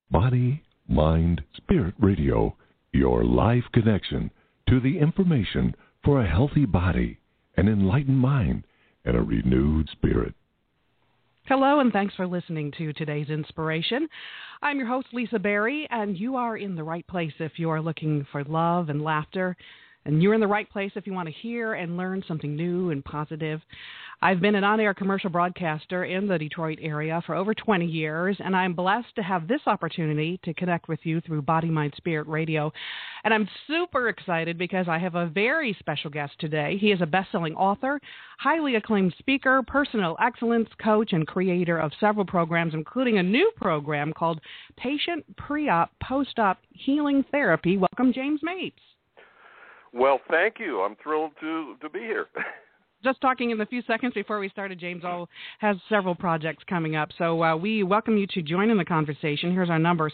Body, Mind, Spirit Radio, your life connection to the information for a healthy body, an enlightened mind, and a renewed spirit. Hello, and thanks for listening to today's inspiration. I'm your host, Lisa Berry, and you are in the right place if you are looking for love and laughter. And you're in the right place if you want to hear and learn something new and positive. I've been an on-air commercial broadcaster in the Detroit area for over 20 years, and I'm blessed to have this opportunity to connect with you through Body, Mind, Spirit Radio. And I'm super excited because I have a very special guest today. He is a best-selling author, highly acclaimed speaker, personal excellence coach, and creator of several programs, including a new program called Patient Pre-Op Post-Op Healing Therapy. Welcome, James Mates. Well, thank you. I'm thrilled to be here. Just talking in the few seconds before we started, James has several projects coming up. So we welcome you to join in the conversation. Here's our number,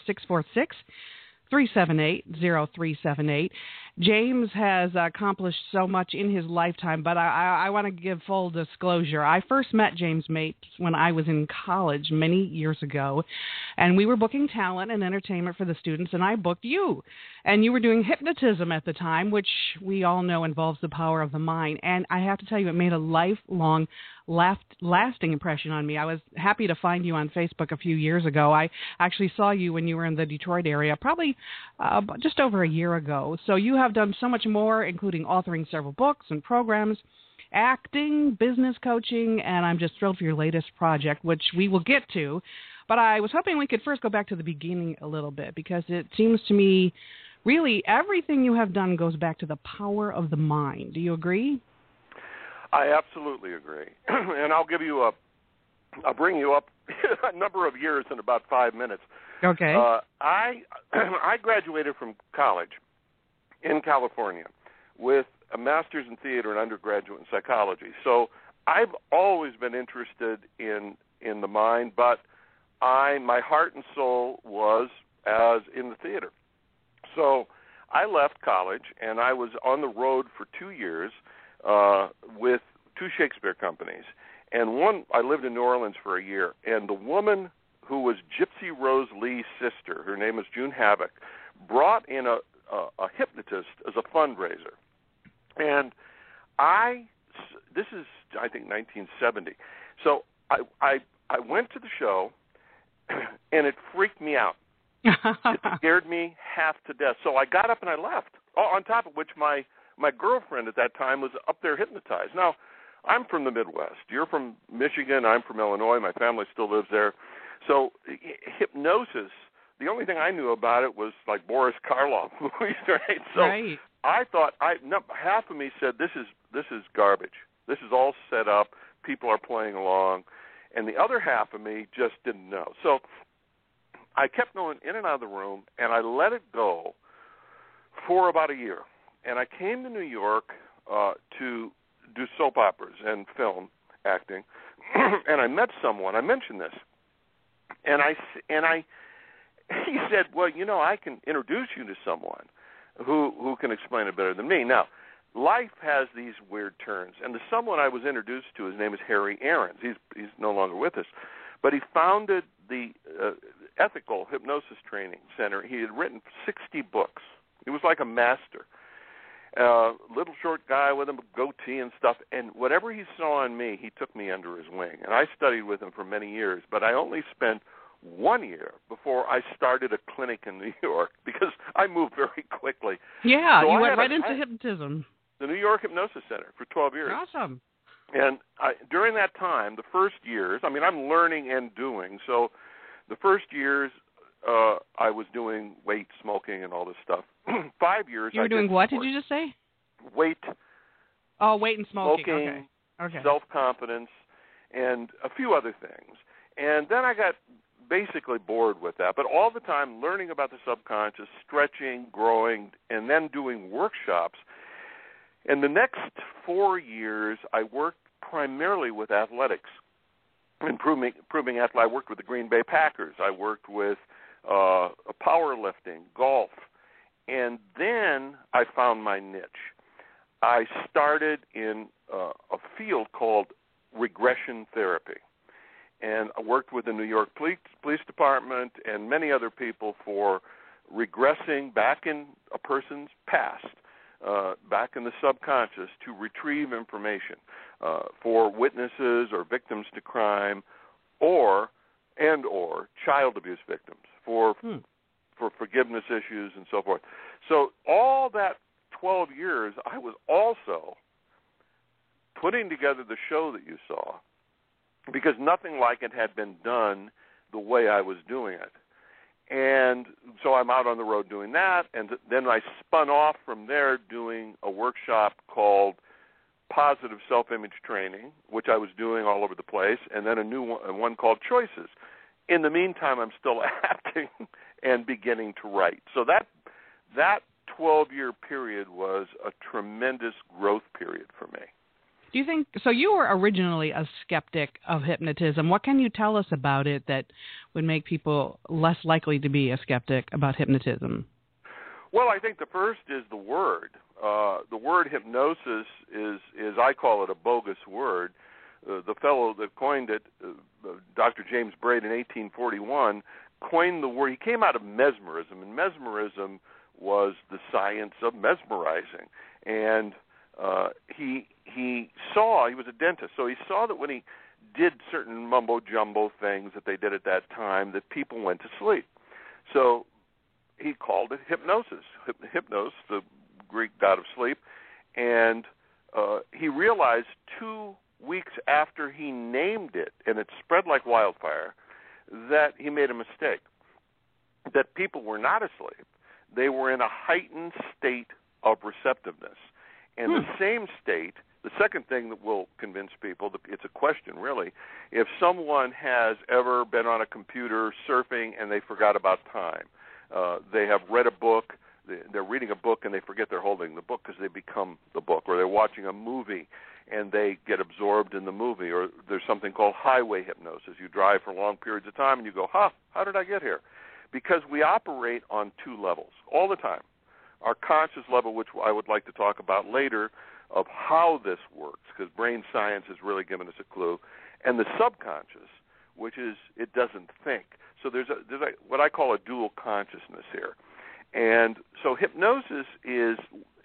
646-378-0378. James has accomplished so much in his lifetime, but I want to give full disclosure. I first met James Mates when I was in college many years ago, and we were booking talent and entertainment for the students, and I booked you. And you were doing hypnotism at the time, which we all know involves the power of the mind. And I have to tell you, it made a lifelong, lasting impression on me. I was happy to find you on Facebook a few years ago. I actually saw you when you were in the Detroit area, probably just over a year ago. So you have done so much more, including authoring several books and programs, acting, business coaching, and I'm just thrilled for your latest project, which we will get to. But I was hoping we could first go back to the beginning a little bit, because it seems to me really everything you have done goes back to the power of the mind. Do you agree? I absolutely agree. And I'll bring you up a number of years in about 5 minutes. Okay. I graduated from college in California with a master's in theater and undergraduate in psychology. So I've always been interested in the mind, but my heart and soul was as in the theater. So I left college, and I was on the road for 2 years with two Shakespeare companies. And I lived in New Orleans for a year, and the woman who was Gypsy Rose Lee's sister, her name is June Havoc, brought in a hypnotist as a fundraiser. And this is, I think, 1970. So I went to the show, and it freaked me out. It scared me half to death. So I got up and I left, on top of which my girlfriend at that time was up there hypnotized. Now, I'm from the Midwest. You're from Michigan. I'm from Illinois. My family still lives there. So hypnosis, the only thing I knew about it was like Boris Karloff movies, right? So right. I thought, half of me said, this is garbage. This is all set up. People are playing along. And the other half of me just didn't know. So I kept going in and out of the room, and I let it go for about a year. And I came to New York to do soap operas and film acting, and I met someone. I mentioned this, and he said, "Well, I can introduce you to someone who can explain it better than me." Now, life has these weird turns, and the someone I was introduced to, his name is Harry Aarons. He's no longer with us, but he founded the Ethical Hypnosis Training Center. He had written 60 books. He was like a master. Little short guy with a goatee and stuff, and whatever he saw in me, he took me under his wing. And I studied with him for many years, but I only spent 1 year before I started a clinic in New York because I moved very quickly. Yeah, so you went right into hypnotism. The New York Hypnosis Center for 12 years. Awesome. And during that time, the first years, I'm learning and doing. So the first years, I was doing weight, smoking, and all this stuff. 5 years. You were doing what? Did you just say? Weight. Oh, weight and smoking. Okay. Self-confidence, and a few other things. And then I got basically bored with that. But all the time learning about the subconscious, stretching, growing, and then doing workshops. And the next 4 years, I worked primarily with athletics, improving athletics. I worked with the Green Bay Packers. I worked with powerlifting, golf. And then I found my niche. I started in a field called regression therapy. And I worked with the New York Police Department. Department and many other people for regressing back in a person's past, back in the subconscious, to retrieve information for witnesses or victims to crime, or child abuse victims, for forgiveness issues and so forth. So all that 12 years, I was also putting together the show that you saw, because nothing like it had been done the way I was doing it. And so I'm out on the road doing that, and then I spun off from there doing a workshop called Positive Self-Image Training, which I was doing all over the place, and then a new one called Choices. In the meantime, I'm still acting and beginning to write. So that 12-year period was a tremendous growth period for me. Do you think, so you were originally a skeptic of hypnotism. What can you tell us about it that would make people less likely to be a skeptic about hypnotism? Well, I think the first is the word. The word hypnosis is, I call it a bogus word. The fellow that coined it, Dr. James Braid in 1841, coined the word. He came out of mesmerism, and mesmerism was the science of mesmerizing. And he was a dentist, so he saw that when he did certain mumbo-jumbo things that they did at that time, that people went to sleep. So he called it hypnosis, hypnos, the Greek god of sleep, and he realized 2 weeks after he named it, and it spread like wildfire, that he made a mistake, that people were not asleep. They were in a heightened state of receptiveness. And the same state, the second thing that will convince people, it's a question really, if someone has ever been on a computer surfing and they forgot about time, they have read a book, they're reading a book and they forget they're holding the book because they become the book, or they're watching a movie and they get absorbed in the movie, or there's something called highway hypnosis. You drive for long periods of time and you go, how did I get here? Because we operate on 2 levels all the time. Our conscious level, which I would like to talk about later, of how this works, because brain science has really given us a clue, and the subconscious, which is it doesn't think. So there's what I call a dual consciousness here, and so hypnosis is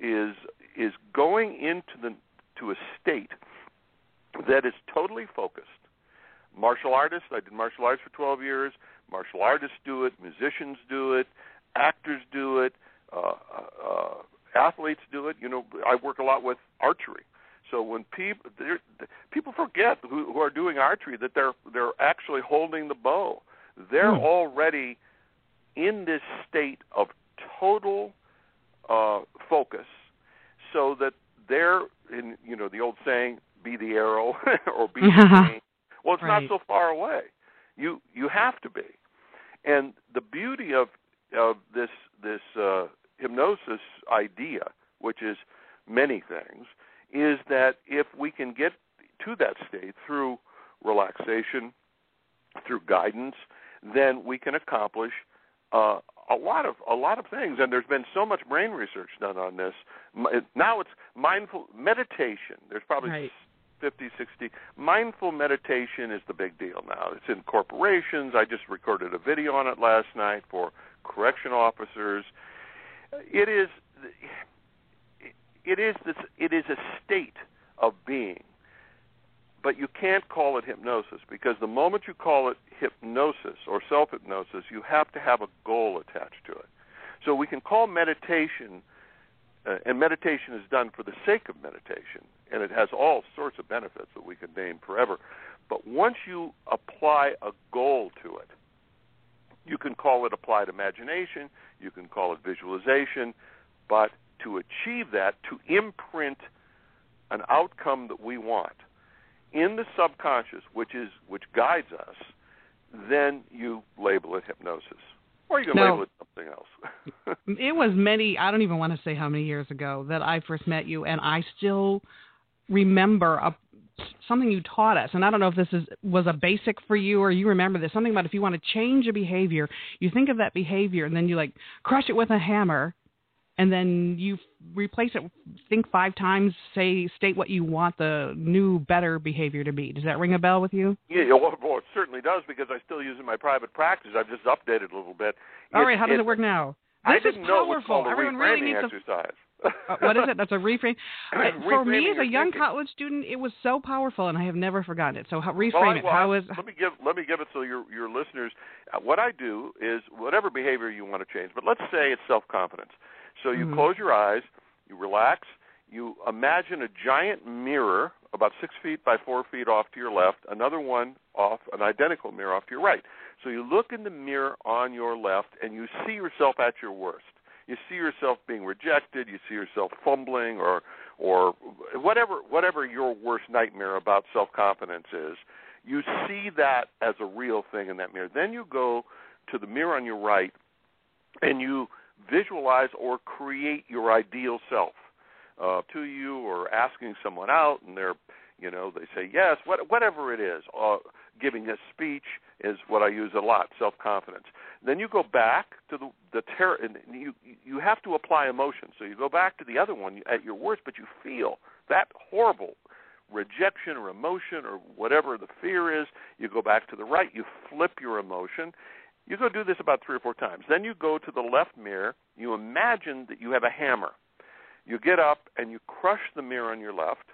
going to a state that is totally focused. Martial artists, I did martial arts for 12 years. Martial artists do it, musicians do it, actors do it. Athletes do it. I work a lot with archery. So when people forget who are doing archery that they're actually holding the bow. They're already in this state of total focus, so that they're in the old saying, "Be the arrow" or "Be the aim." Well, it's not so far away. You have to be, and the beauty of this hypnosis idea, which is many things, is that if we can get to that state through relaxation, through guidance, then we can accomplish a lot of things. And there's been so much brain research done on this. Now it's mindful meditation. There's probably 50, 60. Mindful meditation is the big deal now. It's in corporations. I just recorded a video on it last night for correction officers. It is a state of being, but you can't call it hypnosis, because the moment you call it hypnosis or self-hypnosis, you have to have a goal attached to it. So we can call meditation, and meditation is done for the sake of meditation, and it has all sorts of benefits that we could name forever. But once you apply a goal to it, you can call it applied imagination, you can call it visualization, but to achieve that, to imprint an outcome that we want in the subconscious, which guides us, then you label it hypnosis. Or you can label it something else. It was I don't even want to say how many years ago that I first met you, and I still remember something you taught us. And I don't know if this was a basic for you, or you remember this, something about if you want to change a behavior, you think of that behavior and then you crush it with a hammer, and then you replace it, think 5 times, state what you want the new, better behavior to be. Does that ring a bell with you? Yeah, well, it certainly does, because I still use it in my private practice. I've just updated a little bit. All right, how does it work now? I This is didn't know it was powerful. called a Everyone really reframing needs exercise. What is it? That's a reframe. For me, as a young thinking. college student, it was so powerful, and I have never forgotten it. So reframe Well, it. How is? Let me give it so your listeners. What I do is whatever behavior you want to change, but let's say it's self-confidence. So you close your eyes, you relax, you imagine a giant mirror about 6 feet by 4 feet off to your left, another one off, an identical mirror off to your right. So you look in the mirror on your left, and you see yourself at your worst. You see yourself being rejected. You see yourself fumbling, or whatever your worst nightmare about self-confidence is. You see that as a real thing in that mirror. Then you go to the mirror on your right, and you visualize or create your ideal self to you, or asking someone out, and they say yes, whatever it is. Giving a speech is what I use a lot, self-confidence. Then you go back to the terror, and you have to apply emotion. So you go back to the other one at your worst, but you feel that horrible rejection or emotion or whatever the fear is. You go back to the right, you flip your emotion. You go do this about 3 or 4 times. Then you go to the left mirror, you imagine that you have a hammer. You get up and you crush the mirror on your left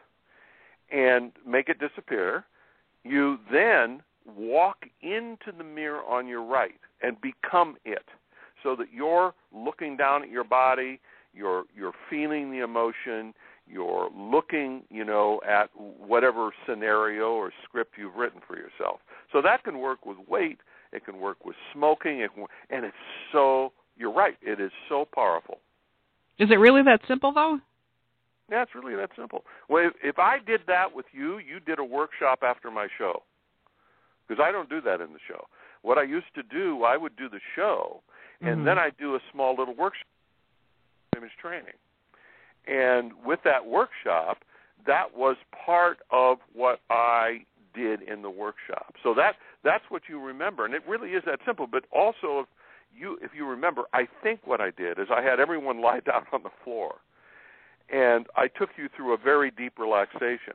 and make it disappear. You then walk into the mirror on your right and become it, so that you're looking down at your body, you're feeling the emotion, you're looking, at whatever scenario or script you've written for yourself. So that can work with weight, it can work with smoking, and it's so, you're right, it is so powerful. Is it really that simple, though? Yeah, it's really that simple. Well, if I did that with you, you did a workshop after my show, because I don't do that in the show. What I used to do, I would do the show, and then I'd do a small little workshop, image training. And with that workshop, that was part of what I did in the workshop. So that's what you remember, and it really is that simple. But also, if you remember, I think what I did is I had everyone lie down on the floor, and I took you through a very deep relaxation.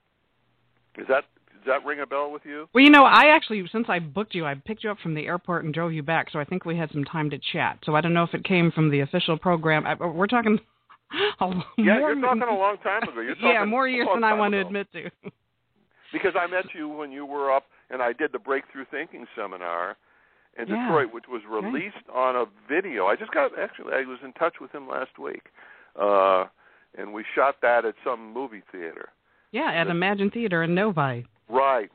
Does that ring a bell with you? Well, I actually, since I booked you, I picked you up from the airport and drove you back, so I think we had some time to chat. So I don't know if it came from the official program. We're talking you're talking a long time ago. You're talking more years than I want to admit to. Because I met you when you were up, and I did the Breakthrough Thinking seminar in Detroit, which was released on a video. I was in touch with him last week, and we shot that at some movie theater. Yeah, at Imagine Theater in Novi. Right.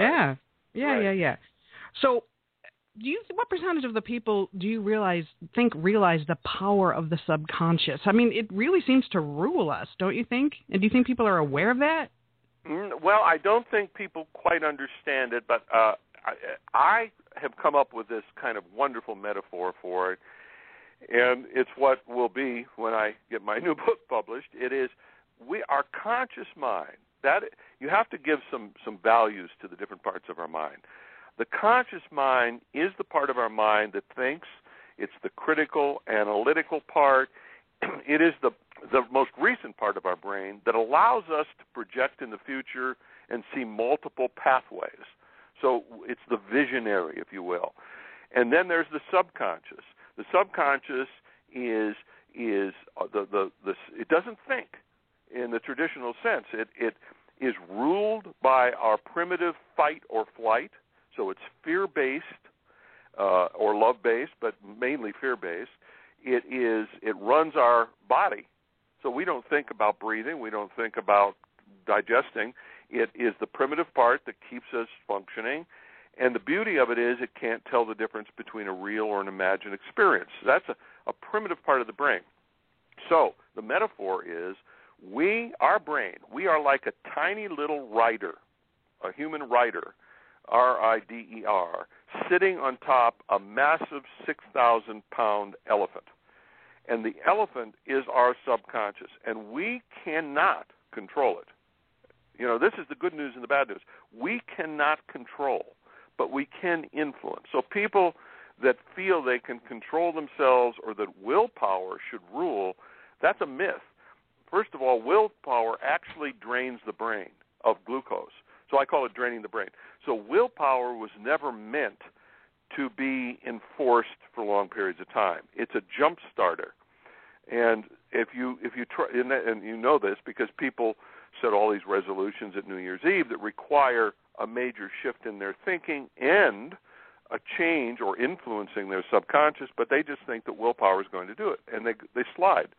Yeah. So, what percentage of the people do you realize the power of the subconscious? I mean, it really seems to rule us, don't you think? And do you think people are aware of that? Well, I don't think people quite understand it, but I have come up with this kind of wonderful metaphor for it, and it's what will be when I get my new book published. It is our conscious mind. That you have to give some values to the different parts of our mind. The conscious mind is the part of our mind that thinks. It's the critical, analytical part. It is the most recent part of our brain that allows us to project in the future and see multiple pathways. So it's the visionary, if you will. And then there's the subconscious. The subconscious is it doesn't think in the traditional sense. It is ruled by our primitive fight or flight. So it's fear-based or love-based, but mainly fear-based. It runs our body. So we don't think about breathing. We don't think about digesting. It is the primitive part that keeps us functioning. And the beauty of it is it can't tell the difference between a real or an imagined experience. That's a primitive part of the brain. So the metaphor is our brain, we are like a tiny little rider, a human rider, R-I-D-E-R, sitting on top a massive 6,000-pound elephant. And the elephant is our subconscious, and we cannot control it. This is the good news and the bad news. We cannot control, but we can influence. So people that feel they can control themselves or that willpower should rule, that's a myth. First of all, willpower actually drains the brain of glucose. So I call it draining the brain. So willpower was never meant to be enforced for long periods of time. It's a jump starter. And if you try, and you know this because people set all these resolutions at New Year's Eve that require a major shift in their thinking and a change or influencing their subconscious, but they just think that willpower is going to do it, and they slide.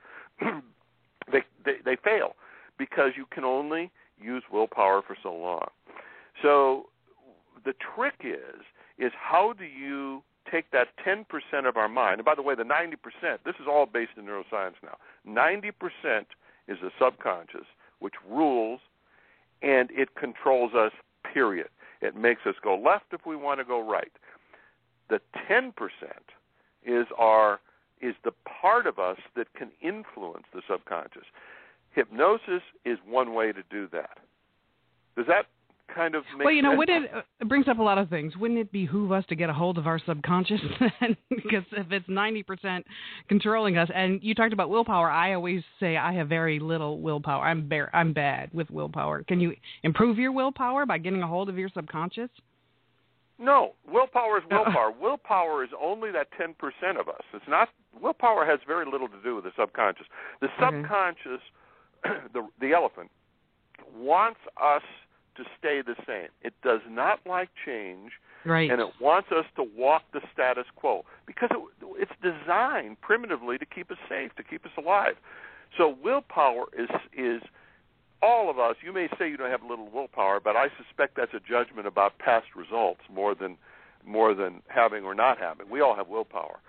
they fail because you can only use willpower for so long. So the trick is how do you take that 10% of our mind, and by the way, the 90%, this is all based in neuroscience now, 90% is the subconscious, which rules, and it controls us, period. It makes us go left if we want to go right. The 10% is the part of us that can influence the subconscious. Hypnosis is one way to do that. Does that kind of make sense? It brings up a lot of things. Wouldn't it behoove us to get a hold of our subconscious then? Because if it's 90% controlling us, and you talked about willpower, I always say I have very little willpower. I'm bad with willpower. Can you improve your willpower by getting a hold of your subconscious? No, willpower is willpower. Willpower is only that 10% of us. It's not. Willpower has very little to do with the subconscious. The subconscious, the elephant, wants us to stay the same. It does not like change, right, and it wants us to walk the status quo because it's designed primitively to keep us safe, to keep us alive. So willpower is all of us. You may say you don't have little willpower, but I suspect that's a judgment about past results more than having or not having. We all have willpower.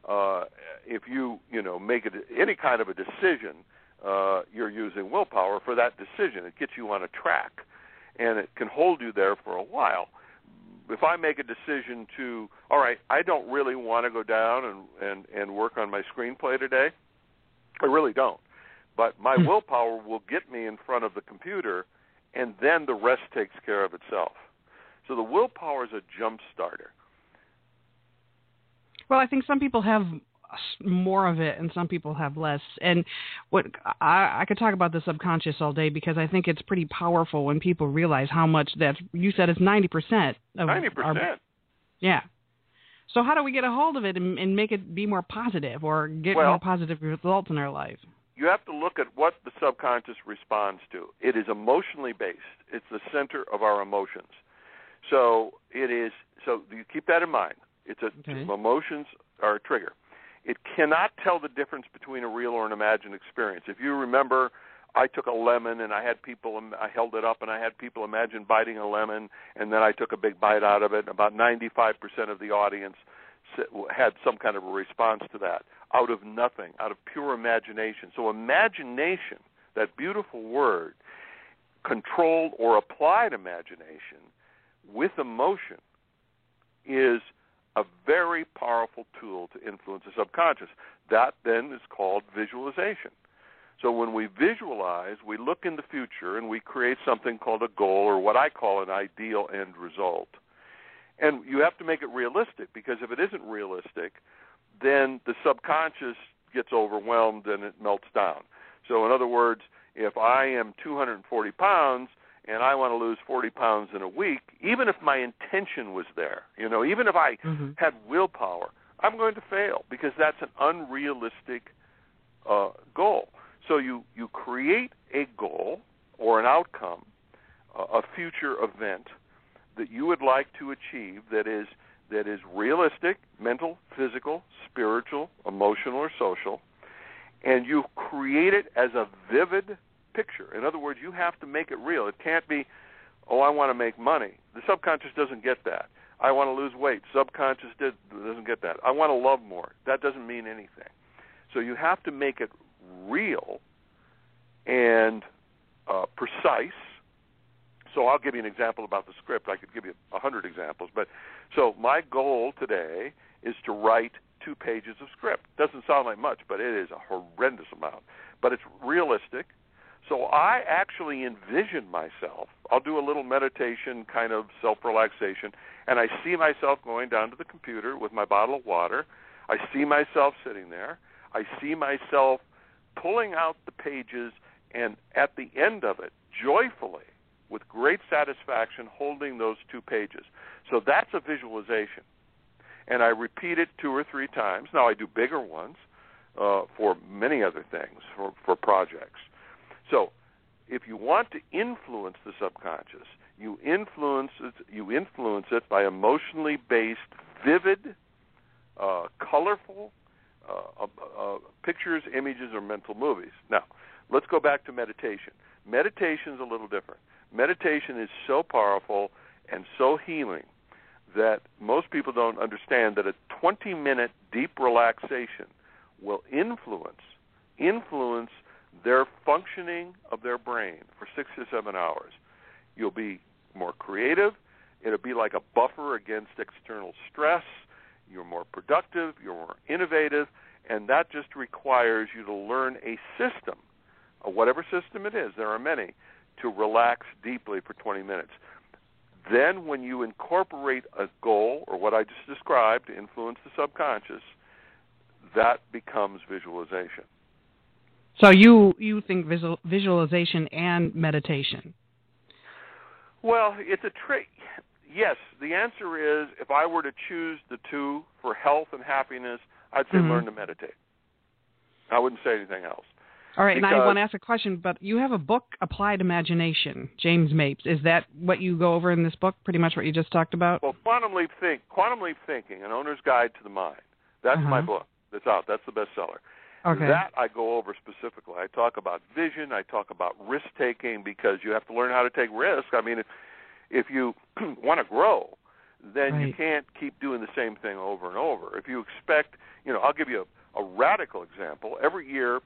If you make any kind of a decision, you're using willpower for that decision. It gets you on a track, and it can hold you there for a while. If I make a decision to, all right, I don't really want to go down and work on my screenplay today, I really don't. But my willpower will get me in front of the computer, and then the rest takes care of itself. So the willpower is a jump starter. Well, I think some people have more of it and some people have less. And what I could talk about the subconscious all day because I think it's pretty powerful when people realize how much you said it's 90% of 90%. Yeah. So how do we get a hold of it and make it be more positive or get more positive results in our life? You have to look at what the subconscious responds to. It is emotionally based. It's the center of our emotions. So you keep that in mind. Emotions are a trigger. It cannot tell the difference between a real or an imagined experience. If you remember, I took a lemon and I held it up and I had people imagine biting a lemon, and then I took a big bite out of it, and about 95% of the audience had some kind of a response to that, out of nothing, out of pure imagination. So imagination, that beautiful word, controlled or applied imagination with emotion, is a very powerful tool to influence the subconscious. That then is called visualization. So when we visualize, we look in the future and we create something called a goal, or what I call an ideal end result. And you have to make it realistic, because if it isn't realistic, then the subconscious gets overwhelmed and it melts down. So in other words, if I am 240 pounds and I want to lose 40 pounds in a week, even if my intention was there, even if I had willpower, I'm going to fail because that's an unrealistic goal. So you create a goal or an outcome, a future event that you would like to achieve that is realistic, mental, physical, spiritual, emotional, or social, and you create it as a vivid picture. In other words, you have to make it real. It can't be, I want to make money. The subconscious doesn't get that. I want to lose weight. Subconscious doesn't get that. I want to love more. That doesn't mean anything. So you have to make it real and precise. So I'll give you an example about the script. I could give you 100 examples. But so my goal today is to write 2 pages of script. Doesn't sound like much, but it is a horrendous amount. But it's realistic. So I actually envision myself. I'll do a little meditation, kind of self-relaxation, and I see myself going down to the computer with my bottle of water. I see myself sitting there. I see myself pulling out the pages, and at the end of it, joyfully, with great satisfaction, holding those 2 pages. So that's a visualization. And I repeat it 2 or 3 times. Now, I do bigger ones for many other things, for projects. So if you want to influence the subconscious, you influence it by emotionally based, vivid, colorful pictures, images, or mental movies. Now, let's go back to meditation. Meditation is a little different. Meditation is so powerful and so healing that most people don't understand that a 20-minute deep relaxation will influence their functioning of their brain for 6 to 7 hours. You'll be more creative. It'll be like a buffer against external stress. You're more productive. You're more innovative. And that just requires you to learn a system, whatever system it is, there are many, to relax deeply for 20 minutes. Then when you incorporate a goal, or what I just described, to influence the subconscious, that becomes visualization. So you think visualization and meditation? Well, it's a trick. Yes, the answer is, if I were to choose the 2 for health and happiness, I'd say learn to meditate. I wouldn't say anything else. All right, and I want to ask a question, but you have a book, Applied Imagination, James Mapes. Is that what you go over in this book, pretty much what you just talked about? Well, Quantum Leap Thinking, An Owner's Guide to the Mind. That's my book. That's out. That's the bestseller. Okay. That I go over specifically. I talk about vision. I talk about risk-taking, because you have to learn how to take risk. I mean, if you want to grow, then you can't keep doing the same thing over and over. If you expect, I'll give you a radical example. Every year,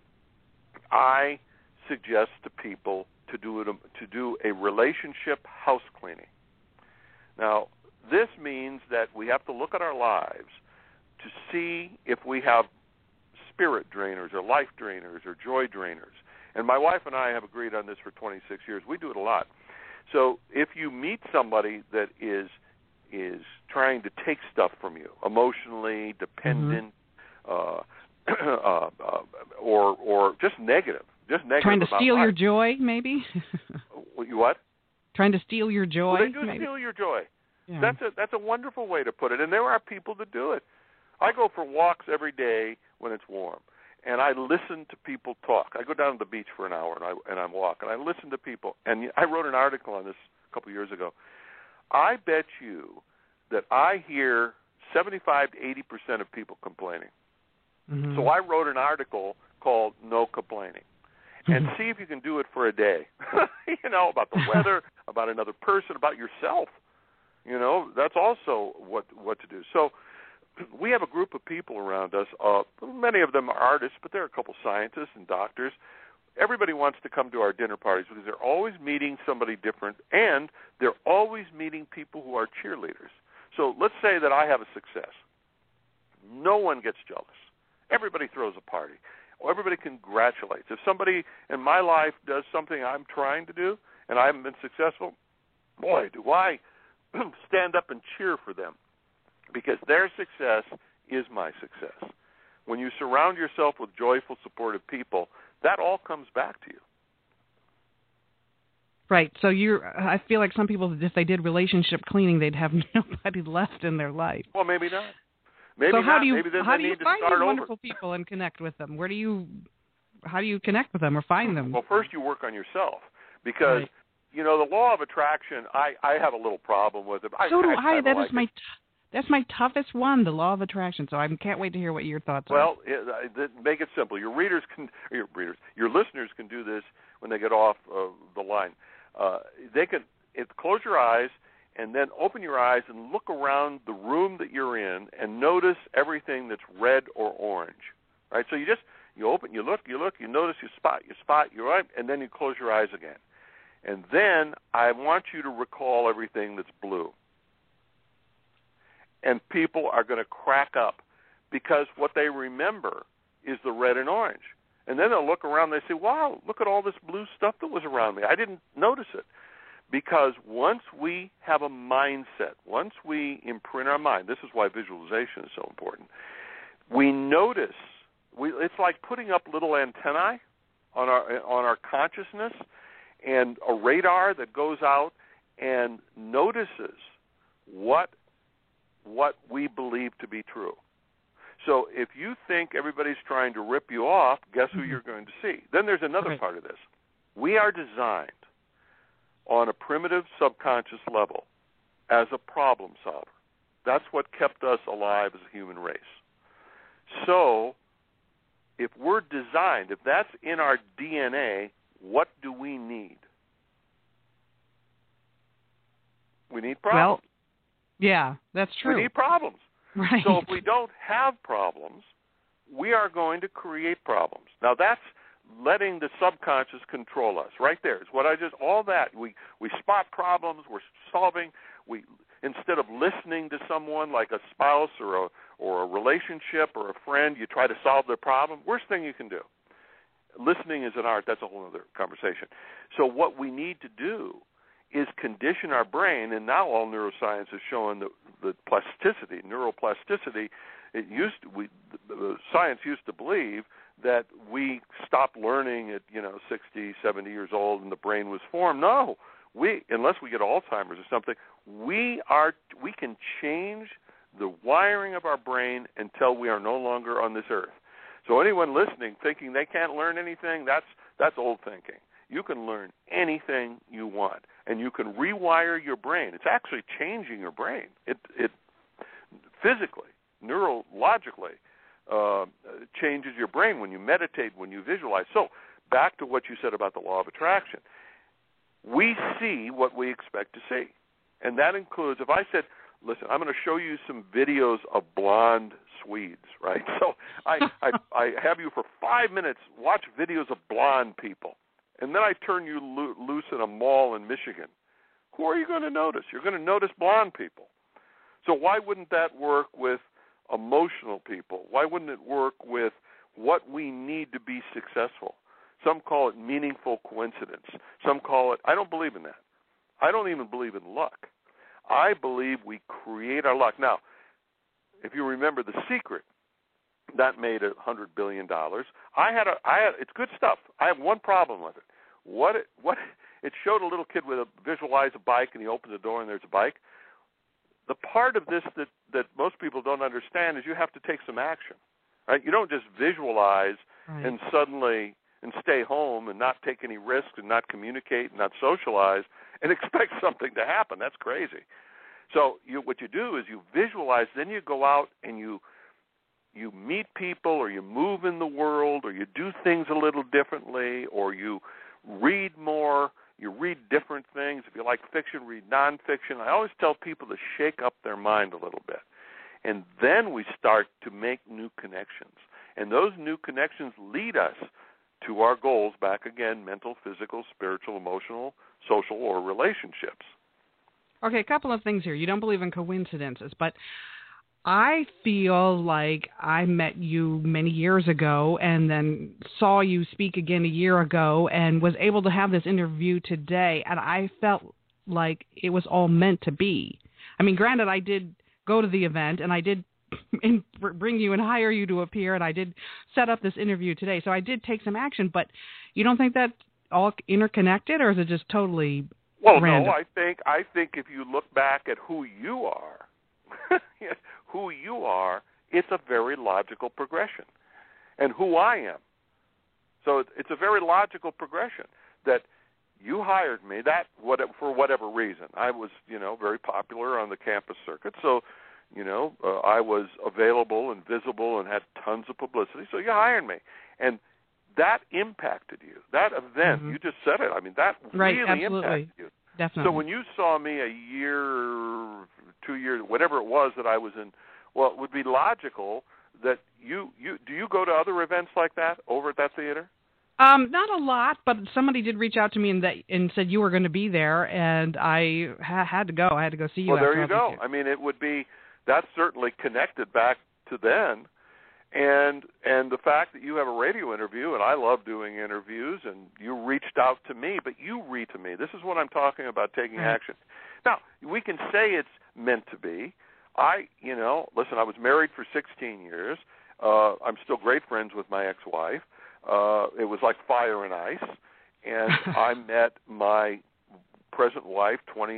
I suggest to people to do a relationship house cleaning. Now, this means that we have to look at our lives to see if we have spirit drainers or life drainers or joy drainers. And my wife and I have agreed on this for 26 years. We do it a lot. So if you meet somebody that is trying to take stuff from you, emotionally dependent, or just negative, trying to steal your joy, maybe. What? Trying to steal your joy. Well, they do maybe? steal your joy. Yeah. That's a wonderful way to put it, and there are people that do it. I go for walks every day when it's warm, and I listen to people talk. I go down to the beach for an hour, and I walk, and I listen to people. And I wrote an article on this a couple of years ago. I bet you that I hear 75 to 80% of people complaining. So I wrote an article called No Complaining, and see if you can do it for a day. About the weather, about another person, about yourself. That's also what to do. So we have a group of people around us. Many of them are artists, but there are a couple scientists and doctors. Everybody wants to come to our dinner parties because they're always meeting somebody different, and they're always meeting people who are cheerleaders. So let's say that I have a success. No one gets jealous. Everybody throws a party. Everybody congratulates. If somebody in my life does something I'm trying to do and I haven't been successful, boy, do I stand up and cheer for them, because their success is my success. When you surround yourself with joyful, supportive people, that all comes back to you. Right. So I feel like some people, if they did relationship cleaning, they'd have nobody left in their life. Well, maybe not. Maybe so how not. do you maybe how do you find these over. wonderful people and connect with them? How do you connect with them or find them? Well, first you work on yourself, because the law of attraction, I have a little problem with it. So do I. That's my toughest one, the law of attraction. So I can't wait to hear what your thoughts are. Well, make it simple. Your listeners can do this when they get off the line. They can close your eyes and then open your eyes and look around the room that you're in and notice everything that's red or orange. Right? So you open, you look, you notice, you spot, you're right, and then you close your eyes again. And then I want you to recall everything that's blue. And people are going to crack up, because what they remember is the red and orange. And then they'll look around and they say, wow, look at all this blue stuff that was around me. I didn't notice it. Because once we have a mindset, once we imprint our mind, this is why visualization is so important, we notice, it's like putting up little antennae on our consciousness and a radar that goes out and notices what we believe to be true. So if you think everybody's trying to rip you off, guess who you're going to see? Then there's another part of this. We are designed on a primitive subconscious level as a problem solver. That's what kept us alive as a human race. So if we're designed, if that's in our DNA, what do we need? We need problems. Well, yeah, that's true. We need problems. Right. So if we don't have problems, we are going to create problems. Now that's letting the subconscious control us. Right there. It's what all that. We spot problems, we're solving. Instead of listening to someone like a spouse or a relationship or a friend, you try to solve their problem. Worst thing you can do. Listening is an art. That's a whole other conversation. So what we need to do is condition our brain, and now all neuroscience is showing the plasticity, neuroplasticity. Science used to believe that we stopped learning at 60, 70 years old and the brain was formed. No, unless we get Alzheimer's or something, we can change the wiring of our brain until we are no longer on this earth. So anyone listening thinking they can't learn anything, that's old thinking. You can learn anything you want, and you can rewire your brain. It's actually changing your brain. It physically, neurologically, changes your brain when you meditate, when you visualize. So back to what you said about the law of attraction. We see what we expect to see. And that includes, if I said, listen, I'm going to show you some videos of blonde Swedes, right? So I have you for 5 minutes watch videos of blonde people. And then I turn you loose in a mall in Michigan. Who are you going to notice? You're going to notice blonde people. So why wouldn't that work with emotional people? Why wouldn't it work with what we need to be successful? Some call it meaningful coincidence. Some call it, I don't believe in that. I don't even believe in luck. I believe we create our luck. Now, if you remember The Secret, that made $100 billion. It's good stuff. I have one problem with it. It showed a little kid visualize a bike, and he opens the door and there's a bike. The part of this that most people don't understand is you have to take some action. Right? You don't just visualize and suddenly and stay home and not take any risks and not communicate and not socialize and expect something to happen. That's crazy. So what you do is you visualize, then you go out and you meet people, or you move in the world, or you do things a little differently, or you read more, you read different things. If you like fiction, read nonfiction. I always tell people to shake up their mind a little bit. And then we start to make new connections. And those new connections lead us to our goals back again, mental, physical, spiritual, emotional, social, or relationships. Okay, a couple of things here. You don't believe in coincidences, but I feel like I met you many years ago and then saw you speak again a year ago and was able to have this interview today, and I felt like it was all meant to be. I mean, granted, I did go to the event, and I did bring you and hire you to appear, and I did set up this interview today, so I did take some action, but you don't think that's all interconnected, or is it just totally random? No, I think if you look back at who you are, it's a very logical progression. And who I am. So it's a very logical progression that you hired me, for whatever reason. I was, very popular on the campus circuit, so, I was available and visible and had tons of publicity, so you hired me. And that impacted you. That event, you just said it. I mean, that really impacted you. Definitely. So when you saw me a year, 2 years, whatever it was that I was in, well, it would be logical that you do you go to other events like that over at that theater? Not a lot, but somebody did reach out to me and said you were going to be there, and I had to go. I had to go see you. Well, there you go. I mean, that's certainly connected back to then. And the fact that you have a radio interview, and I love doing interviews, and you reached out to me, but you read to me. This is what I'm talking about, taking action. Now, we can say it's meant to be. Listen, I was married for 16 years. I'm still great friends with my ex-wife. It was like fire and ice. And I met my present wife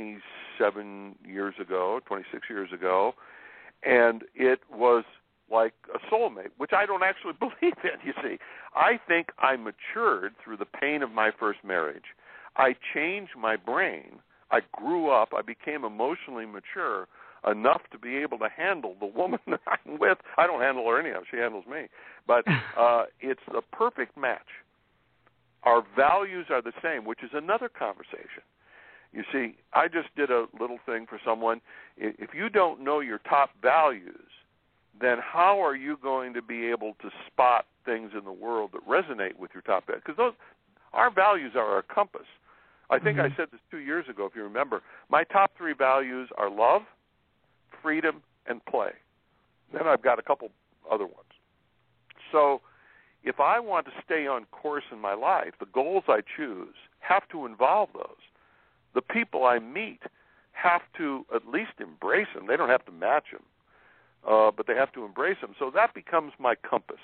26 years ago, and it was like a soulmate, which I don't actually believe in, you see. I think I matured through the pain of my first marriage. I changed my brain. I grew up. I became emotionally mature enough to be able to handle the woman that I'm with. I don't handle her anyhow. She handles me. But it's a perfect match. Our values are the same, which is another conversation. You see, I just did a little thing for someone. If you don't know your top values, then how are you going to be able to spot things in the world that resonate with your top values? Because our values are our compass. I think I said this 2 years ago, if you remember. My top 3 values are love, freedom, and play. Then I've got a couple other ones. So if I want to stay on course in my life, the goals I choose have to involve those. The people I meet have to at least embrace them. They don't have to match them, but they have to embrace them. So that becomes my compass.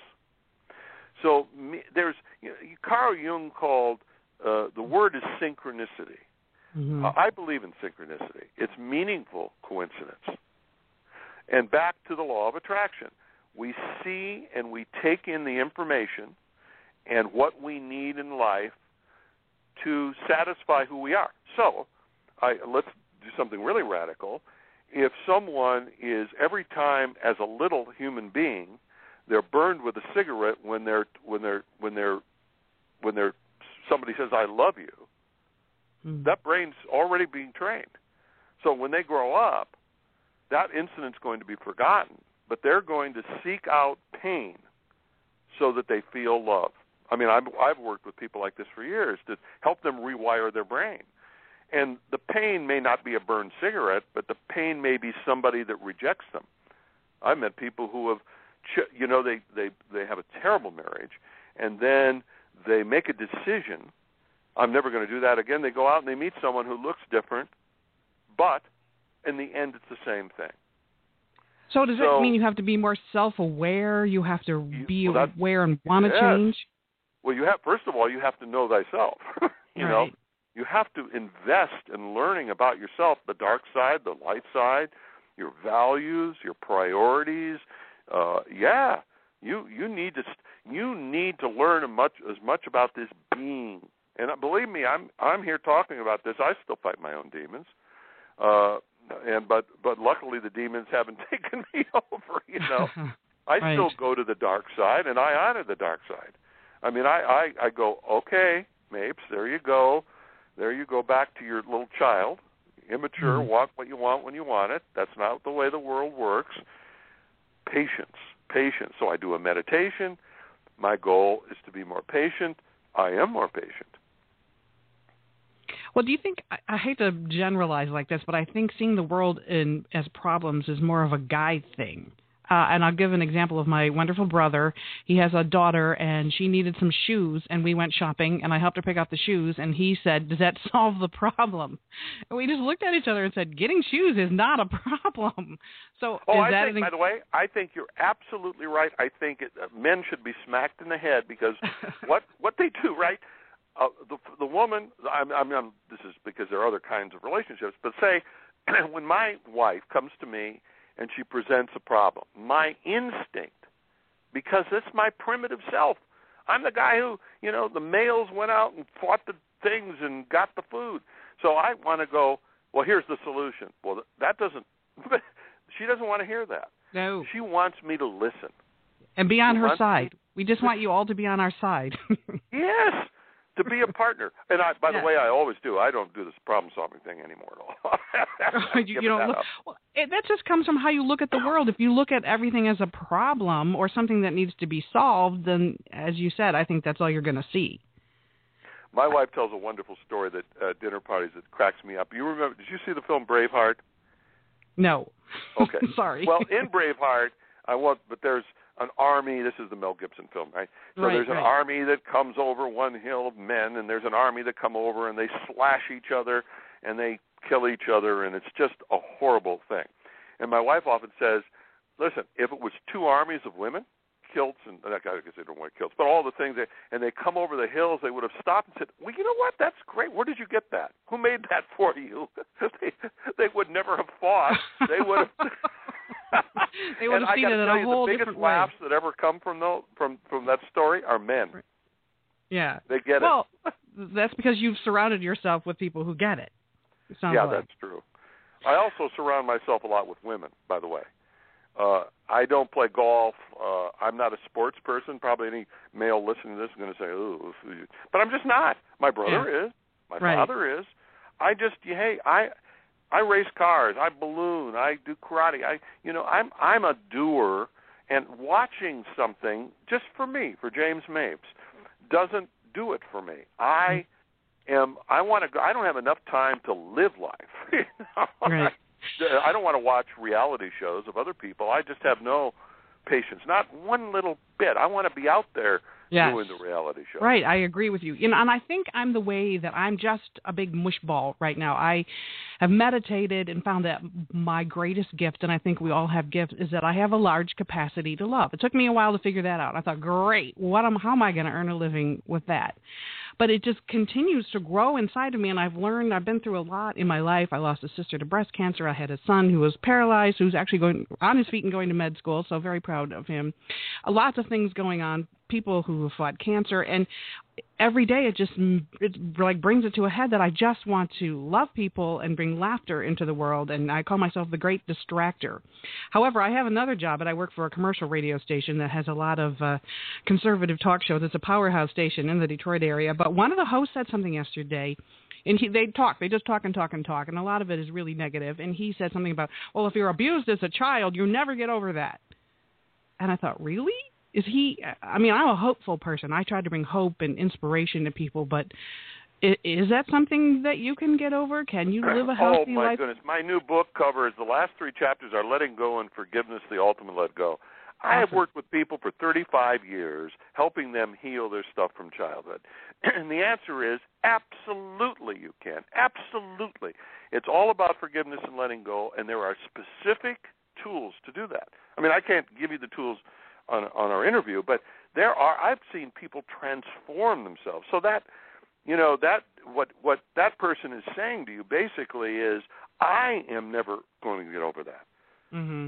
So Carl Jung called the word is synchronicity. I believe in synchronicity. It's meaningful coincidence. And back to the law of attraction. We see and we take in the information and what we need in life to satisfy who we are. So let's do something really radical. If someone is, every time as a little human being, they're burned with a cigarette when somebody says, "I love you," that brain's already being trained. So when they grow up, that incident's going to be forgotten, but they're going to seek out pain so that they feel love. I mean, I've worked with people like this for years to help them rewire their brain. And the pain may not be a burned cigarette, but the pain may be somebody that rejects them. I've met people who have, they have a terrible marriage, and then they make a decision, I'm never going to do that again. They go out and they meet someone who looks different, but in the end it's the same thing. So does that mean you have to be more self-aware? You have to be aware and want to change? Well, first of all, you have to know thyself. You know, you have to invest in learning about yourself, the dark side, the light side, your values, your priorities. You need to learn as much about this being. And believe me, I'm here talking about this. I still fight my own demons. But luckily the demons haven't taken me over, you know. I still go to the dark side, and I honor the dark side. I mean, I go, okay, Mapes, there you go. There you go back to your little child, immature, want what you want when you want it. That's not the way the world works. Patience. So I do a meditation. My goal is to be more patient. I am more patient. Well, do you think, I hate to generalize like this, but I think seeing the world as problems is more of a guy thing. And I'll give an example of my wonderful brother. He has a daughter, and she needed some shoes, and we went shopping, and I helped her pick out the shoes, and he said, "Does that solve the problem?" And we just looked at each other and said, getting shoes is not a problem. So by the way, I think you're absolutely right. I think men should be smacked in the head because what they do, right? The woman, this is because there are other kinds of relationships, but say when my wife comes to me and she presents a problem, my instinct, because it's my primitive self. I'm the guy who, the males went out and fought the things and got the food. So I want to go, well, here's the solution. Well, she doesn't want to hear that. No. She wants me to listen. And be on her side. We just want you all to be on our side. Yes. To be a partner. And by the way, I always do. I don't do this problem-solving thing anymore at all. you don't look, well, that just comes from how you look at the world. If you look at everything as a problem or something that needs to be solved, then, as you said, I think that's all you're going to see. My wife tells a wonderful story at dinner parties that cracks me up. You remember? Did you see the film Braveheart? No. Okay. Sorry. Well, in Braveheart, but there's an army. This is the Mel Gibson film, right? So there's an army that comes over one hill of men, and there's an army that come over, and they slash each other, and they kill each other, and it's just a horrible thing. And my wife often says, listen, if it was two armies of women, kilts, and that guy, I guess they don't wear kilts, but all the things, and they come over the hills, they would have stopped and said, well, you know what, that's great. Where did you get that? Who made that for you? they would never have fought. They would have... They would have seen it in a whole different way. The biggest laughs that ever come from that story are men. Yeah. They get it. Well, that's because you've surrounded yourself with people who get it. Yeah, that's true. I also surround myself a lot with women, by the way. I don't play golf. I'm not a sports person. Probably any male listening to this is going to say, "Ooh," but I'm just not. My brother is. My father is. I race cars. I balloon. I do karate. I'm a doer, and watching something just for me, for James Mapes, doesn't do it for me. I want to go. I don't have enough time to live life. Right. I don't want to watch reality shows of other people. I just have no patience, not one little bit. I want to be out there doing the reality show. Right, I agree with you. And I think I'm the way that I'm just a big mushball right now. I have meditated and found that my greatest gift, and I think we all have gifts, is that I have a large capacity to love. It took me a while to figure that out. I thought, great, how am I going to earn a living with that? But it just continues to grow inside of me, and I've been through a lot in my life. I lost a sister to breast cancer. I had a son who was paralyzed, who's actually going on his feet and going to med school, so very proud of him. Lots of things going on, people who have fought cancer, and every day it brings it to a head that I just want to love people and bring laughter into the world, and I call myself the great distractor. However, I have another job, and I work for a commercial radio station that has a lot of conservative talk shows. It's a powerhouse station in the Detroit area, but one of the hosts said something yesterday, and they just talk, and a lot of it is really negative, and he said something about, well, if you're abused as a child, you never get over that. And I thought, really? I'm a hopeful person. I try to bring hope and inspiration to people, but is that something that you can get over? Can you live a healthy life? Oh, my goodness. My new book covers the last 3 chapters are Letting Go and Forgiveness, the Ultimate Let Go. I have worked with people for 35 years, helping them heal their stuff from childhood. And the answer is absolutely you can. Absolutely. It's all about forgiveness and letting go, and there are specific tools to do that. I mean, I can't give you the tools on our interview, but I've seen people transform themselves. So that, what that person is saying to you basically is, I am never going to get over that. Mm-hmm.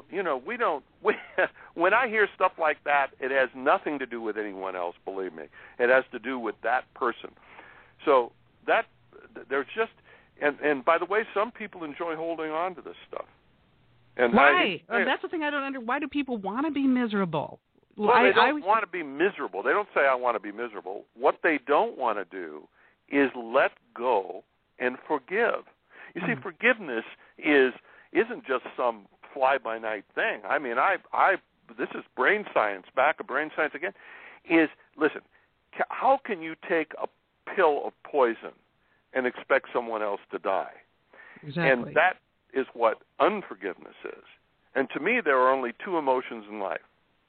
When I hear stuff like that, it has nothing to do with anyone else, believe me. It has to do with that person. So there's just, and by the way, some people enjoy holding on to this stuff. And why? That's the thing I don't understand. Why do people want to be miserable? Well, they don't want to be miserable. They don't say, I want to be miserable. What they don't want to do is let go and forgive. You see, forgiveness isn't just some fly-by-night thing. I mean, this is brain science, back of brain science again, listen, how can you take a pill of poison and expect someone else to die? Exactly. And that is what unforgiveness is. And to me, there are only 2 emotions in life.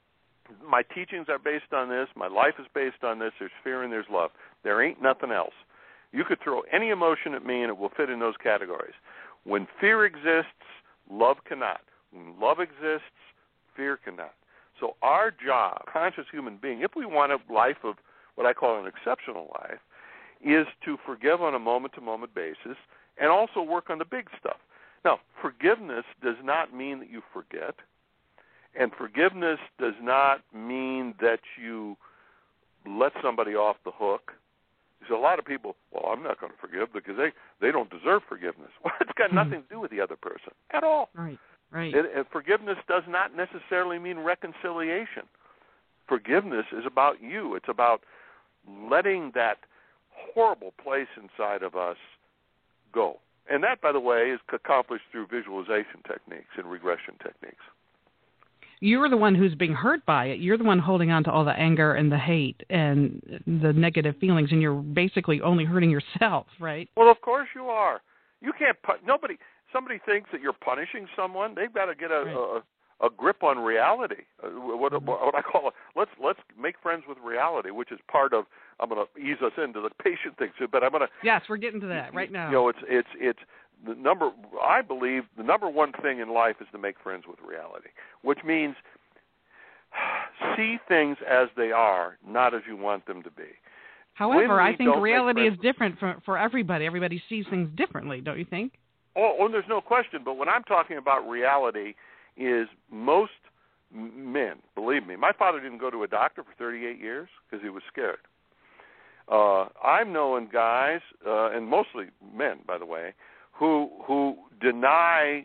My teachings are based on this. My life is based on this. There's fear and there's love. There ain't nothing else. You could throw any emotion at me and it will fit in those categories. When fear exists, love cannot. When love exists, fear cannot. So our job, conscious human being, if we want a life of what I call an exceptional life, is to forgive on a moment-to-moment basis and also work on the big stuff. Now, forgiveness does not mean that you forget, and forgiveness does not mean that you let somebody off the hook. There's a lot of people, well, I'm not going to forgive because they don't deserve forgiveness. Well, it's got nothing to do with the other person at all. Right. Forgiveness does not necessarily mean reconciliation. Forgiveness is about you. It's about letting that horrible place inside of us go. And that, by the way, is accomplished through visualization techniques and regression techniques. You're the one who's being hurt by it. You're the one holding on to all the anger and the hate and the negative feelings, and you're basically only hurting yourself, right? Well, of course you are. You can't somebody thinks that you're punishing someone. They've got to get a a grip on reality. What I call let's make friends with reality, which is part of. I'm going to ease us into the patient thing, but I'm going to. Yes, we're getting to that right now. You know, it's the number. I believe the number one thing in life is to make friends with reality, which means see things as they are, not as you want them to be. However, I think reality is different for everybody. Everybody sees things differently, don't you think? Oh, there's no question. But when I'm talking about reality, is most men, believe me, my father didn't go to a doctor for 38 years because he was scared. I'm knowing guys, and mostly men, by the way, who deny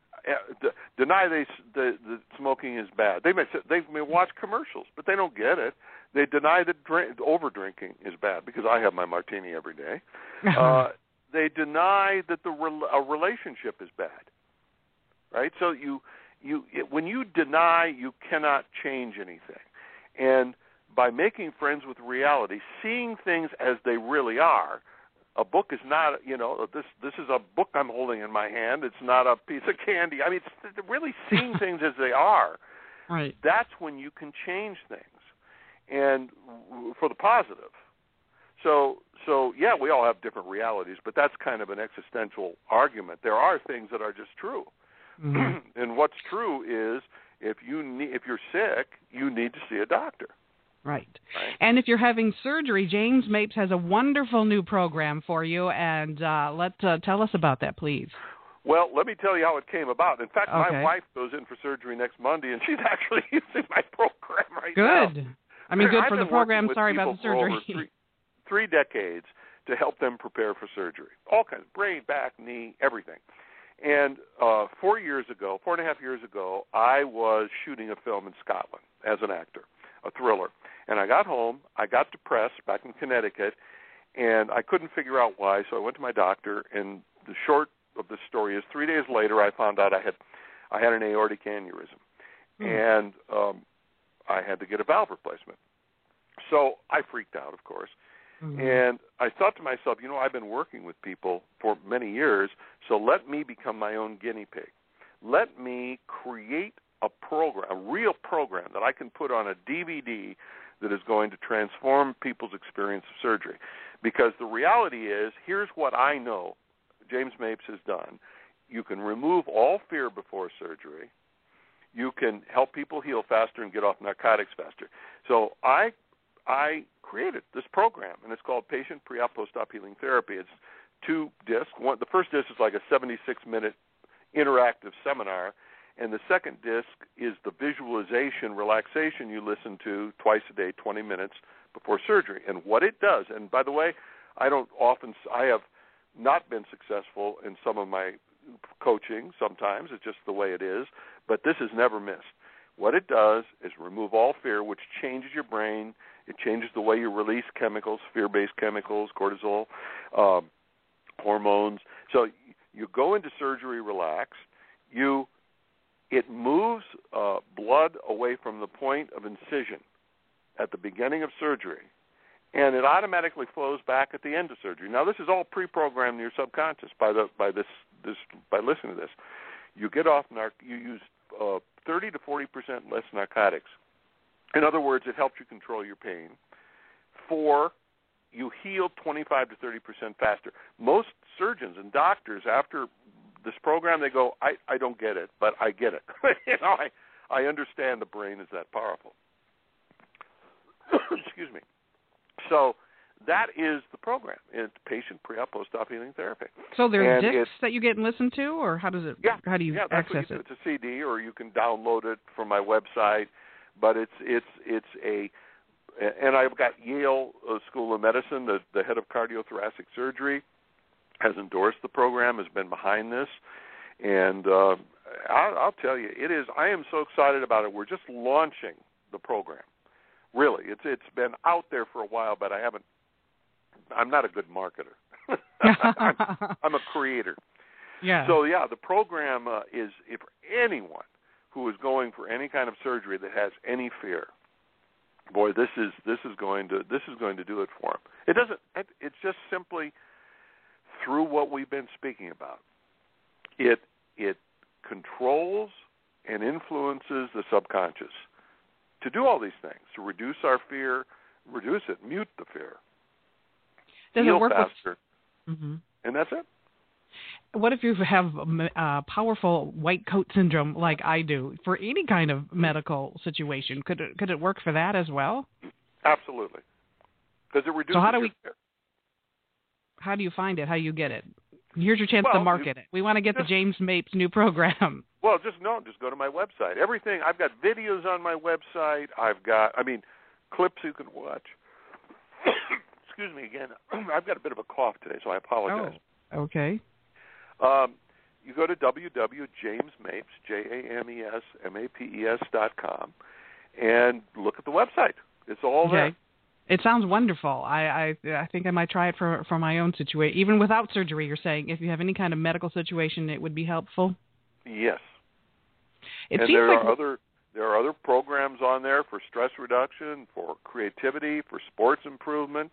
that smoking is bad. They may watch commercials, but they don't get it. They deny that over-drinking is bad because I have my martini every day. They deny that a relationship is bad, right? So when you deny, you cannot change anything. And by making friends with reality, seeing things as they really are, a book is not, this is a book I'm holding in my hand. It's not a piece of candy. I mean, it's really seeing things as they are. Right. That's when you can change things, and for the positive. So yeah, we all have different realities, but that's kind of an existential argument. There are things that are just true, and what's true is if you're sick, you need to see a doctor. Right. And if you're having surgery, James Mapes has a wonderful new program for you, and tell us about that, please. Well, let me tell you how it came about. In fact, my wife goes in for surgery next Monday, and she's actually using my program now. Good. I mean, good for the program. Sorry about the surgery. For over three decades to help them prepare for surgery. All kinds, brain, back, knee, everything. And 4.5 years ago, I was shooting a film in Scotland as an actor, a thriller. And I got home, I got depressed back in Connecticut, and I couldn't figure out why, so I went to my doctor, and the short of the story is 3 days later I found out I had an aortic aneurysm, and I had to get a valve replacement. So I freaked out, of course, and I thought to myself, I've been working with people for many years, so let me become my own guinea pig. Let me create a program, a real program that I can put on a DVD that is going to transform people's experience of surgery. Because the reality is, here's what I know James Mapes has done. You can remove all fear before surgery. You can help people heal faster and get off narcotics faster. So I created this program, and it's called Patient Pre-Op Post-Op Healing Therapy. It's 2 discs. The first disc is like a 76-minute interactive seminar, and the second disc is the visualization, relaxation you listen to twice a day, 20 minutes before surgery. And what it does, and by the way, I have not been successful in some of my coaching sometimes. It's just the way it is, but this is never missed. What it does is remove all fear, which changes your brain. It changes the way you release chemicals, fear-based chemicals, cortisol, hormones. So you go into surgery relaxed. It moves blood away from the point of incision at the beginning of surgery, and it automatically flows back at the end of surgery. Now, this is all pre-programmed in your subconscious by listening to this. You get off you use 30 to 40% less narcotics. In other words, it helps you control your pain. 4, you heal 25 to 30% faster. Most surgeons and doctors, after this program, they go, I don't get it, but I get it. I understand the brain is that powerful. Excuse me. So that is the program. It's Patient Pre-Op Post-Op Healing Therapy. So there's discs that you get and listen to, or how does it? Yeah, how do you access it? It's a CD, or you can download it from my website. But and I've got Yale School of Medicine, the head of cardiothoracic surgery, has endorsed the program, has been behind this, and I'll tell you, it is. I am so excited about it. We're just launching the program. Really, it's been out there for a while, but I'm not a good marketer. I'm a creator. Yeah. So yeah, the program is if anyone who is going for any kind of surgery that has any fear, boy, this is going to do it for them. It doesn't. It's just simply through what we've been speaking about. It controls and influences the subconscious to do all these things, to reduce our fear, reduce it, mute the fear. Does heal it work faster, with... Mm-hmm. and that's it. What if you have powerful white coat syndrome like I do for any kind of medical situation? Could it work for that as well? Absolutely. Because it reduces your fear. How do you find it? How do you get it? Here's your chance to market it. We want to get the James Mapes new program. Well, just go to my website. Everything, I've got videos on my website. I've got, clips you can watch. Excuse me again. I've got a bit of a cough today, so I apologize. Oh, okay. You go to www.jamesmapes, JAMESMAPES.com, and look at the website. It's all there. It sounds wonderful. I think I might try it for my own situation. Even without surgery, you're saying if you have any kind of medical situation, it would be helpful? Yes. There are other programs on there for stress reduction, for creativity, for sports improvement.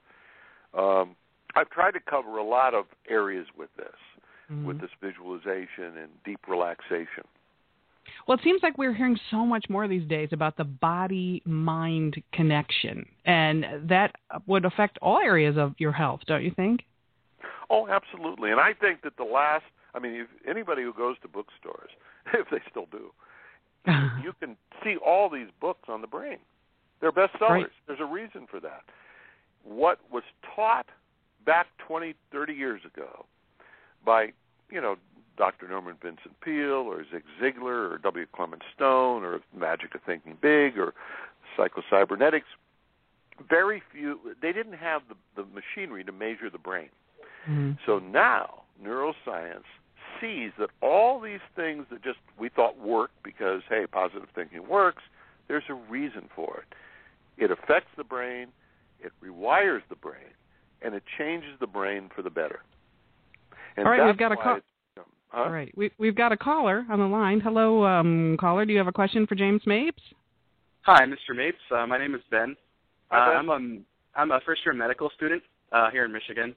I've tried to cover a lot of areas with this, with this visualization and deep relaxation. Well, it seems like we're hearing so much more these days about the body-mind connection, and that would affect all areas of your health, don't you think? Oh, absolutely. And I think that if anybody who goes to bookstores, if they still do, you can see all these books on the brain. They're bestsellers. Right. There's a reason for that. What was taught back 20, 30 years ago by, Dr. Norman Vincent Peale or Zig Ziglar or W. Clement Stone or Magic of Thinking Big or Psychocybernetics, very few, they didn't have the machinery to measure the brain. Mm-hmm. So now neuroscience sees that all these things that we thought worked because, hey, positive thinking works, there's a reason for it. It affects the brain, it rewires the brain, and it changes the brain for the better. And all right, we've got a call. All right, we've got a caller on the line. Hello, caller. Do you have a question for James Mapes? Hi, Mr. Mapes. My name is Ben. Hi, Ben. I'm a first-year medical student here in Michigan.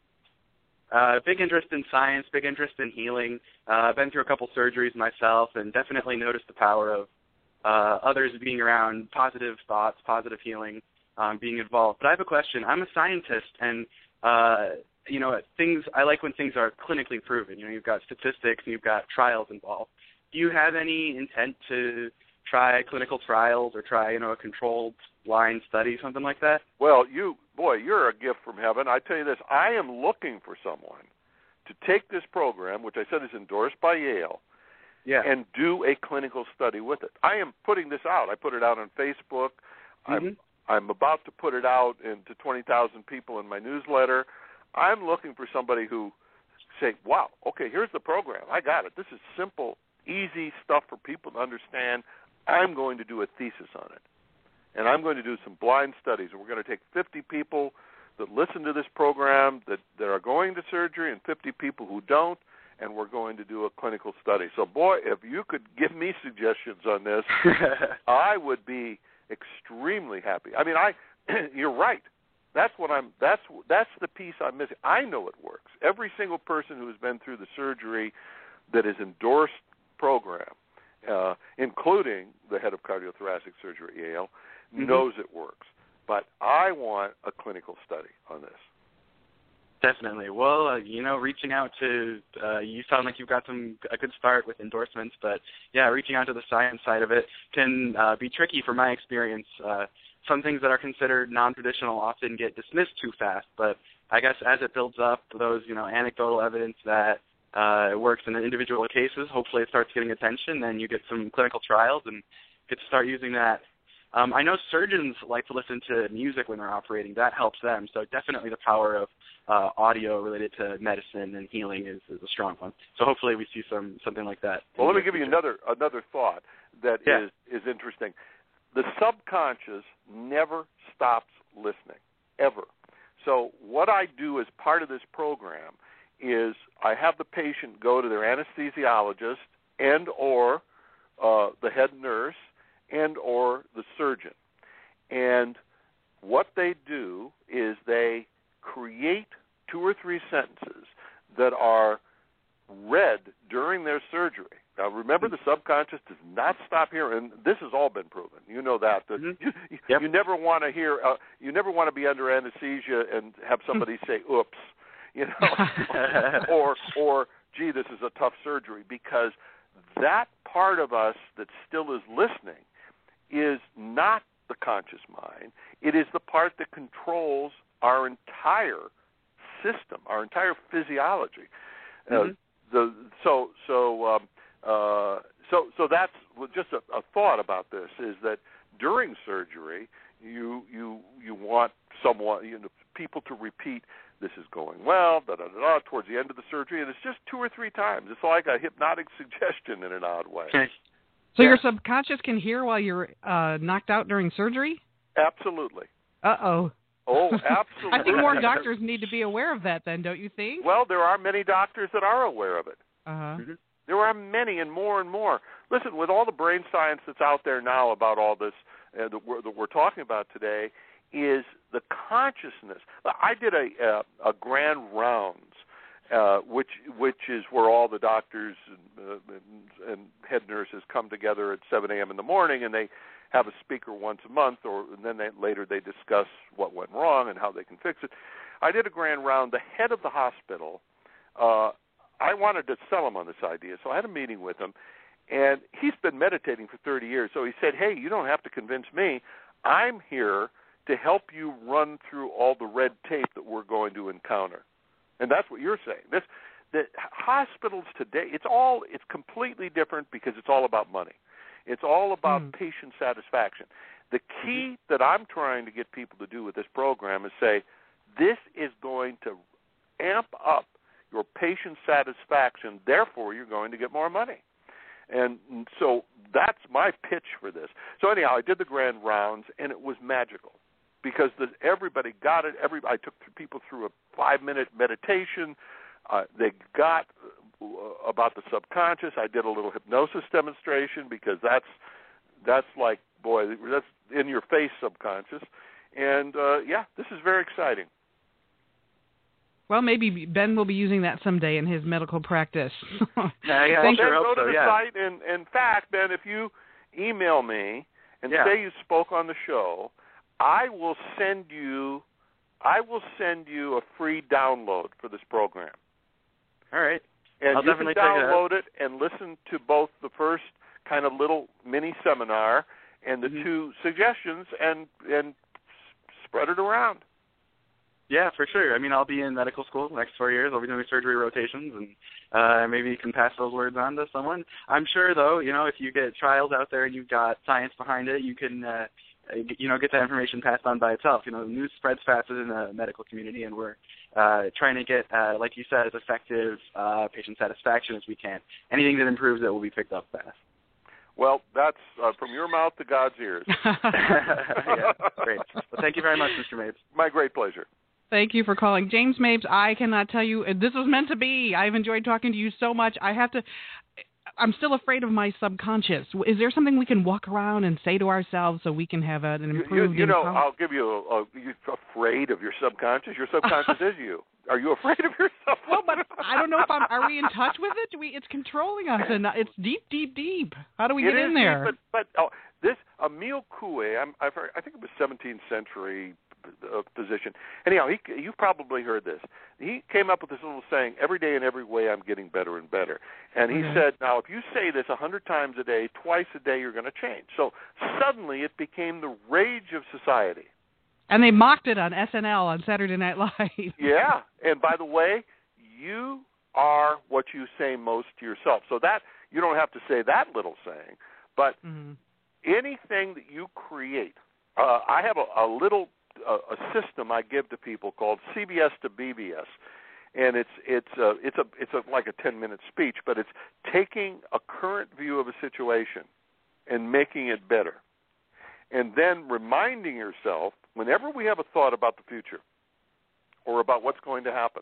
Big interest in science, big interest in healing. I've been through a couple surgeries myself and definitely noticed the power of others being around positive thoughts, positive healing, being involved. But I have a question. I'm a scientist, and I like when things are clinically proven. You've got statistics and you've got trials involved. Do you have any intent to try clinical trials or try, a controlled blind study, something like that? Well, you're a gift from heaven. I tell you this, I am looking for someone to take this program, which I said is endorsed by Yale, and do a clinical study with it. I am putting this out. I put it out on Facebook. Mm-hmm. I'm about to put it out to 20,000 people in my newsletter. I'm looking for somebody who say, wow, okay, here's the program. I got it. This is simple, easy stuff for people to understand. I'm going to do a thesis on it. And I'm going to do some blind studies. And we're going to take 50 people that listen to this program that are going to surgery and 50 people who don't, and we're going to do a clinical study. So, boy, if you could give me suggestions on this, I would be extremely happy. You're right. That's the piece I'm missing. I know it works. Every single person who has been through the surgery that is endorsed program, including the head of cardiothoracic surgery at Yale, knows it works. But I want a clinical study on this. Definitely. Well, reaching out to, you sound like you've got a good start with endorsements, but reaching out to the science side of it can be tricky from my experience. Some things that are considered non-traditional often get dismissed too fast, but I guess as it builds up those, anecdotal evidence that it works in individual cases, hopefully it starts getting attention, then you get some clinical trials and get to start using that. I know surgeons like to listen to music when they're operating. That helps them. So definitely the power of audio related to medicine and healing is a strong one. So hopefully we see something like that. Well, let me give you another thought that is interesting. The subconscious never stops listening, ever. So what I do as part of this program is I have the patient go to their anesthesiologist and or the head nurse and or the surgeon. And what they do is they create 2 or 3 sentences that are read during their surgery. Now, remember, the subconscious does not stop here, and this has all been proven. You know that. You never want to hear. You never want to be under anesthesia and have somebody say, "Oops," you know, or "Gee, this is a tough surgery," because that part of us that still is listening is not the conscious mind. It is the part that controls our entire system, our entire physiology. So that's just a thought about this, is that during surgery you want someone, people to repeat, "This is going well," towards the end of the surgery, and it's just 2 or 3 times. It's like a hypnotic suggestion in an odd way. So your subconscious can hear while you're knocked out during surgery? Absolutely. Uh-oh. Oh, absolutely. I think more doctors need to be aware of that then, don't you think? Well, there are many doctors that are aware of it. Uh-huh. There are many, and more and more. Listen, with all the brain science that's out there now about all this that we're talking about today, is the consciousness. I did a grand rounds, which is where all the doctors and head nurses come together at 7 a.m. in the morning, and they have a speaker once a month, and then later they discuss what went wrong and how they can fix it. I did a grand round. The head of the hospital, I wanted to sell him on this idea, so I had a meeting with him, and he's been meditating for 30 years. So he said, "Hey, you don't have to convince me. I'm here to help you run through all the red tape that we're going to encounter." And that's what you're saying. The hospitals today, it's completely different because it's all about money. It's all about patient satisfaction. The key that I'm trying to get people to do with this program is say, this is going to amp up your patient satisfaction, therefore you're going to get more money. And so that's my pitch for this. So anyhow, I did the grand rounds, and it was magical because everybody got it. I took people through a 5-minute meditation. They got about the subconscious. I did a little hypnosis demonstration because that's like, boy, that's in your face subconscious. And this is very exciting. Well, maybe Ben will be using that someday in his medical practice. Go to the site, and in fact, Ben, if you email me and say you spoke on the show, I will send you a free download for this program. All right. And I'll you definitely can download it and listen to both the first kind of little mini seminar and the 2 suggestions and spread it around. Yeah, for sure. I mean, I'll be in medical school the next 4 years. I'll be doing surgery rotations, and maybe you can pass those words on to someone. I'm sure, though, if you get trials out there and you've got science behind it, you can, get that information passed on by itself. News spreads fast in the medical community, and we're trying to get, like you said, as effective patient satisfaction as we can. Anything that improves it will be picked up fast. Well, that's from your mouth to God's ears. Yeah, great. Well, thank you very much, Mr. Mapes. My great pleasure. Thank you for calling. James Mapes, I cannot tell you, this was meant to be. I've enjoyed talking to you so much. I'm still afraid of my subconscious. Is there something we can walk around and say to ourselves so we can have an improved... I'll give you you're afraid of your subconscious? Your subconscious is you. Are you afraid of yourself? Well, but I don't know if are we in touch with it? It's controlling us, and it's deep, deep, deep. How do we get in there? Deep, but this Emile Coué, I think it was 17th century physician. Anyhow, you've probably heard this. He came up with this little saying, every day in every way I'm getting better and better. And he said, now, if you say this 100 times a day, twice a day, you're going to change. So suddenly it became the rage of society. And they mocked it on SNL on Saturday Night Live. Yeah. And by the way, you are what you say most to yourself. So that you don't have to say that little saying, but anything that you create. I have a little a system I give to people called CBS to BBS, and it's like a 10-minute speech, but it's taking a current view of a situation and making it better, and then reminding yourself whenever we have a thought about the future or about what's going to happen,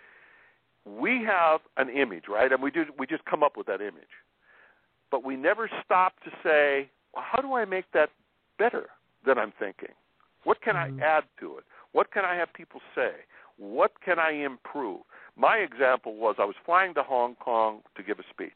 we have an image, right? And we just come up with that image, but we never stop to say, well, how do I make that better than I'm thinking? What can I add to it? What can I have people say? What can I improve? My example was I was flying to Hong Kong to give a speech,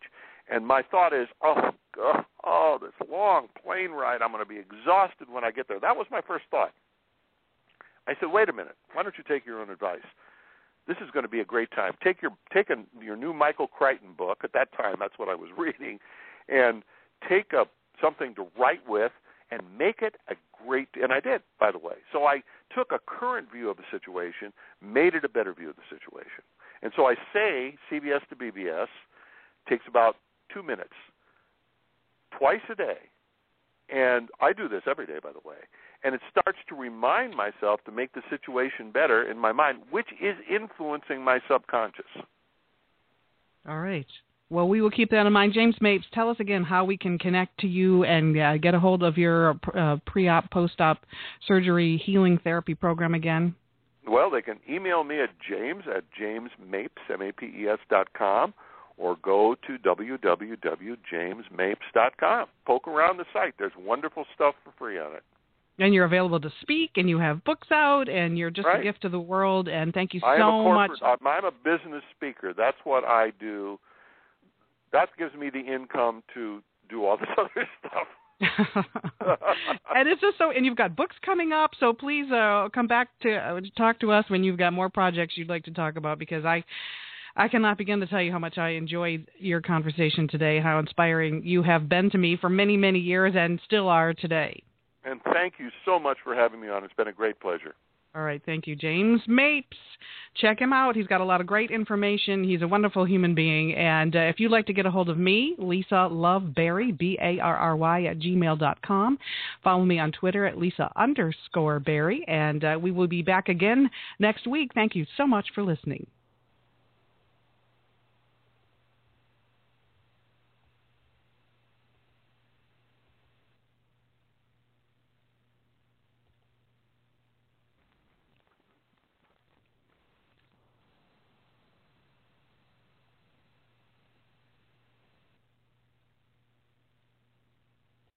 And my thought is, this long plane ride, I'm going to be exhausted when I get there. That was my first thought. I said, wait a minute, why don't you take your own advice? This is going to be a great time. Take your new Michael Crichton book. At that time, that's what I was reading, and take something to write with and make it a great. And I did, by the way. So I took a current view of the situation, made it a better view of the situation. And so I say CBS to BBS takes about 2 minutes, twice a day. And I do this every day, by the way. And it starts to remind myself to make the situation better in my mind, which is influencing my subconscious. All right. Well, we will keep that in mind. James Mapes, tell us again how we can connect to you and get a hold of your pre-op, post-op surgery healing therapy program again. Well, they can email me at jamesmapes, MAPES.com, or go to www.jamesmapes.com. Poke around the site. There's wonderful stuff for free on it. And you're available to speak, and you have books out, and you're just a gift to the world, and thank you so much. I'm a business speaker. That's what I do. That gives me the income to do all this other stuff. And it's just and you've got books coming up, so please come back to talk to us when you've got more projects you'd like to talk about, because I cannot begin to tell you how much I enjoyed your conversation today, how inspiring you have been to me for many, many years and still are today. And thank you so much for having me on. It's been a great pleasure. All right. Thank you, James Mapes. Check him out. He's got a lot of great information. He's a wonderful human being. And if you'd like to get a hold of me, Lisa Love Berry, Barry, @gmail.com. Follow me on Twitter at Lisa_Berry. And we will be back again next week. Thank you so much for listening.